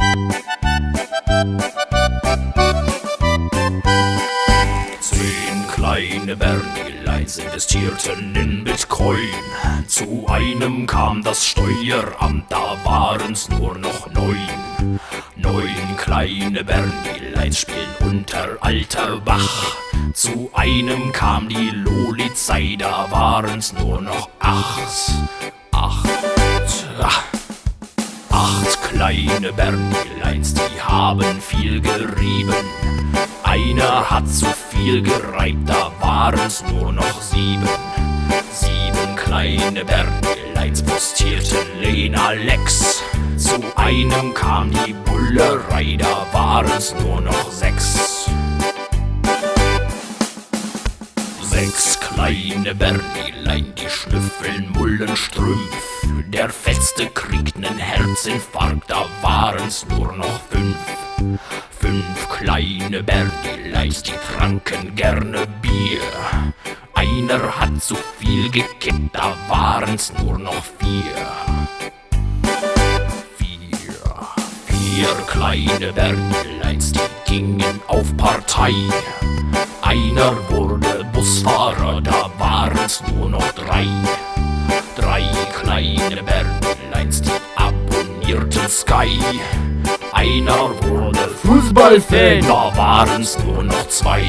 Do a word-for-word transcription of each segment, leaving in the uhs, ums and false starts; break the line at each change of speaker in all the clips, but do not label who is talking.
Zehn kleine Bernileins investierten in Bitcoin. Zu einem kam das Steueramt, da waren's nur noch neun. Neun kleine Bernileins spielen unter alter Bach. Zu einem kam die Lolizei, da waren's nur noch acht. Acht. Ach. Acht kleine Bernileins, die haben viel gerieben. Einer hat zu viel gereibt, da waren's nur noch sieben. Sieben kleine Bernileins postierten Lena Lex. Zu einem kam die Bullerei, da waren's nur noch sechs. Sechs kleine Bernilein, die schnüffeln Mullenstrümpf. Der Fetzte kriegt nen Herzinfarkt, da waren's nur noch fünf. Fünf kleine Bernileins, die tranken gerne Bier. Einer hat zu viel gekippt, da waren's nur noch vier. Vier, vier kleine Bernileins, die gingen auf Partei. Einer wurde Busfahrer, da waren's nur noch drei. Drei kleine Bernileins, die abonnierten Sky. Einer wurde Fußballfan, da waren's nur noch zwei.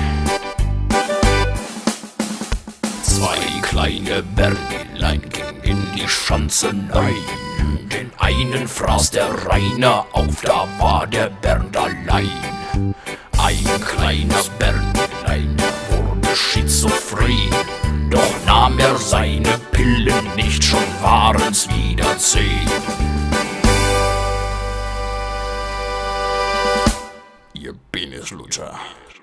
Zwei kleine Bernilein gingen in die Schanzenei. Den einen fraß der Rainer auf, da war der Bernd allein. Ein kleines Bernilein wurde schizophren, doch nahm er seine Pillen nicht, schon waren's wieder zehn. Ihr Penislutscher.